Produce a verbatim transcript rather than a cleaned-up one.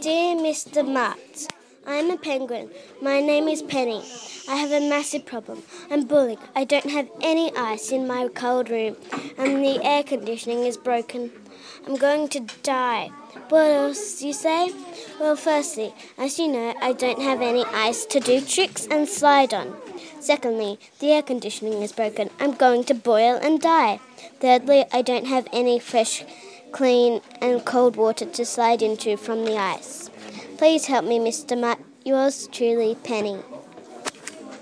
Dear Mister Martz, I am a penguin. My name is Penny. I have a massive problem. I'm bullied. I don't have any ice in my cold room, and the air conditioning is broken. I'm going to die. What else, you say? Well, firstly, as you know, I don't have any ice to do tricks and slide on. Secondly, the air conditioning is broken. I'm going to boil and die. Thirdly, I don't have any fresh, clean and cold water to slide into from the ice. Please help me, Mister Mutt. Yours truly, Penny.